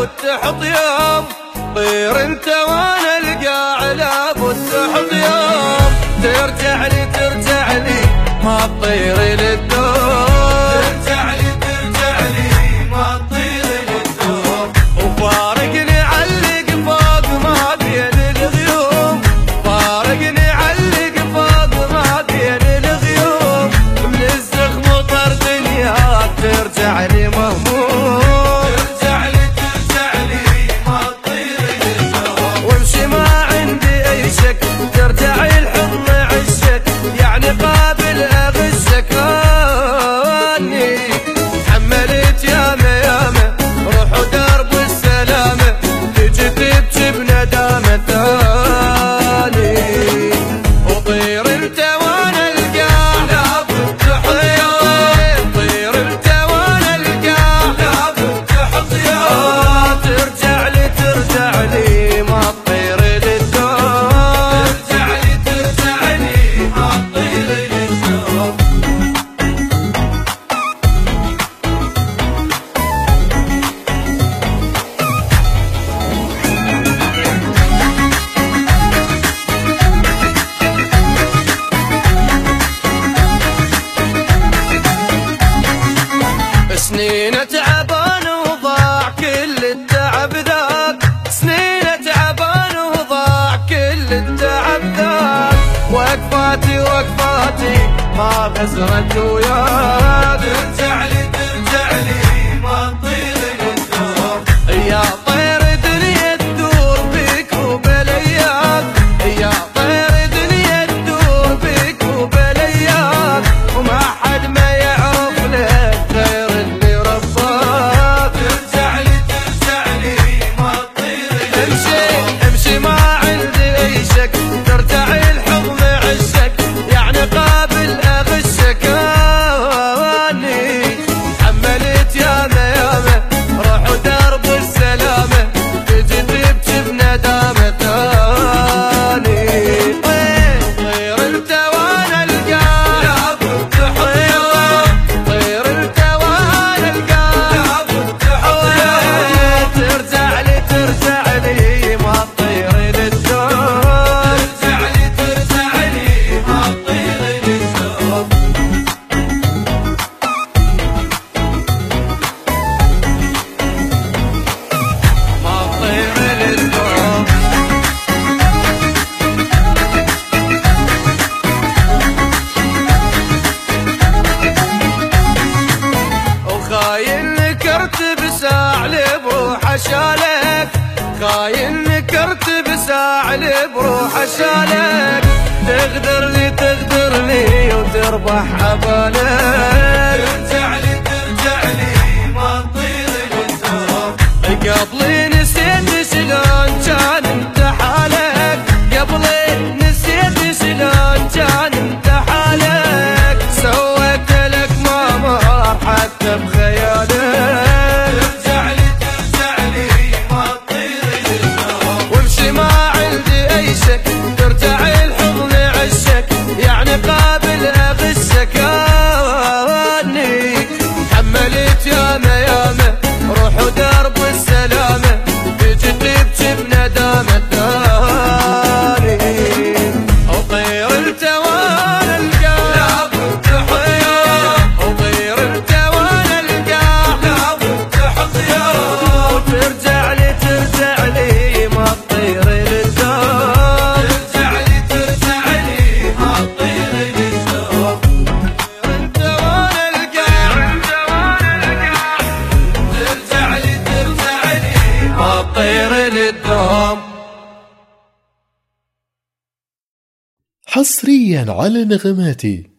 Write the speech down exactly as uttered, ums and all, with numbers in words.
لابد تحط يوم، طير انت وانا القاع لابد تحط يوم، ترجع لي ترجع لي ما تطير للدوم، ترجع لي ترجع لي ما تطير للدوم، وفارقني علق فوق ما بين الغيوم، فارقني علق فوق ما بين الغيوم، من الزخم وطر دنياك ترجع لي مهموم، ترجع لي ترجع لي ما تطير للدوم، وامشي ما عندي اي شك ترجع الحضن عشك، يعني قابل اغشك اني حملت ياما ياما روح ودرب السلامه، تجي تبكي بندامه ثاني، وطير انت وانا القاع لابد تحط يوم، طير انت وانا القاع لابد تحط يوم، ترجع لي ترجع لي ما تطير للدوم، ترجع لي ترجع لي ما تطير للدوم. سنين تعبان وضاع كل التعب ذاك، سنين تعبان وضاع كل التعب ذاك، وقفاتي وقفاتي ما خسرت وياك، ترجع لي ترجع لي ما تطير للدوم، يا طير دنيا تدور بيك وبلياك، يا طير دنيا تدور بيك وبلياك، وما حد ما يعرف لك غير اللي رباك، ترجع لي ترجع لي ما تطير، امشي امشي ما عندي اي شك ترجع الحضن عشك، يعني قابل اغشك اني حملت ياما ياما روح ودرب السلامه، تجي تبكي بندامه ثاني، طير انت وانا القاع لابد تحط يوم، طير انت وانا القاع لابد تحط يوم، ترجع لي ترجع لي ما تطير للدوم، ترجع لي ترجع لي ما تطير للدوم. ما تطير للدوم. وخاين نكرت بساعلي بروح اشالك، خاين نكرت بساعلي بروح اشالك، تغدر لي تغدر لي وتربح عبالك، ترجع لي ترجع لي ما تطير للدوم، قبلي نسيت شلون كان انت حالك، قبلي نسيت شلون كان انت حالك، سويت لك ما مر حتى بخيالك، ترجع لي ترجع لي ما تطير للدوم، وامشي ما عندي اي شك ترجع الحضن عشك، يعني قابل اغشك اني حملت ياما ياما روح ودرب السلامه، تجي تبكي بندامه ثاني، وطير انت وانا القاع لابد تحط يوم، وطير انت وانا القاع لابد تحط يوم، ترجع لي ترجع لي ما تطير للدوم، ترجع لي ترجع لي ما تطير للدوم، انت وانا القاع انت وانا القاع، ترجع لي ترجع لي ما تطير للدوم. حصريا على نغماتي.